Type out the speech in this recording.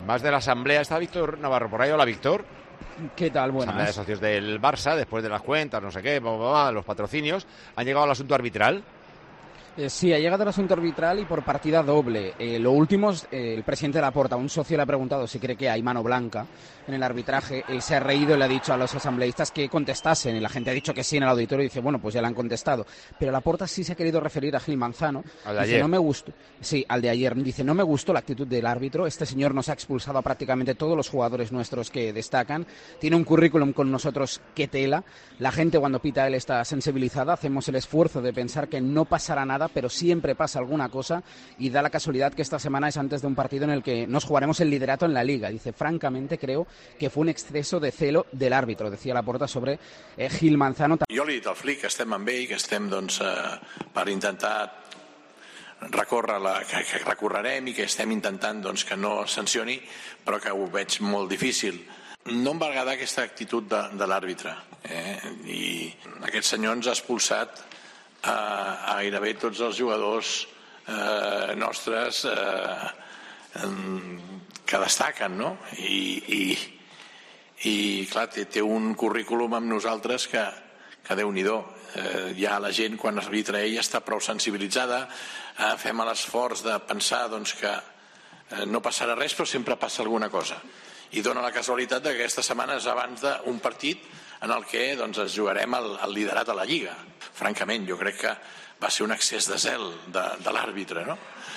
Más de la asamblea está Víctor Navarro por ahí. Hola, Víctor. ¿Qué tal? Buenas. Asamblea de socios del Barça, después de las cuentas, no sé qué, los patrocinios. ¿Han llegado al asunto arbitral? Sí, ha llegado el asunto arbitral y por partida doble. Lo último, el presidente Laporta, un socio le ha preguntado si cree que hay mano blanca en el arbitraje. Él se ha reído y le ha dicho a los asambleístas que contestasen. Y la gente ha dicho que sí en el auditorio y dice, bueno, pues ya le han contestado. Pero Laporta sí se ha querido referir a Gil Manzano. Al de dice, ayer. no me gustó. Sí, al de ayer. Dice, no me gustó la actitud del árbitro. Este señor nos ha expulsado a prácticamente todos los jugadores nuestros que destacan. Tiene un currículum con nosotros que tela. La gente cuando pita él está sensibilizada. Hacemos el esfuerzo de pensar que no pasará nada, pero siempre pasa alguna cosa y da la casualidad que esta semana es antes de un partido en el que nos jugaremos el liderato en la Liga. Dice, francamente creo que fue un exceso de celo del árbitro, decía Laporta sobre Gil Manzano. Jo li he dit al Flick que estem amb ell, que estem per intentar que recorrerem i que estem intentant que no sancioni, però que ho veig molt difícil. No em va agradar aquesta actitud de l'àrbitre, i aquest senyor ens ha expulsat a gairebé tots els jugadors nostres que destaquen, no? I clar, té un currículum amb nosaltres que Déu-n'hi-do. Ja la gent quan arbitra ell està prou sensibilitzada, fem l'esforç de pensar que no passarà res però sempre passa alguna cosa, i dona la casualitat que aquesta setmana és abans d'un partit en el que ens jugarem el liderat a la Lliga. Francament, jo crec que va ser un excés de zel de l'àrbitre, no?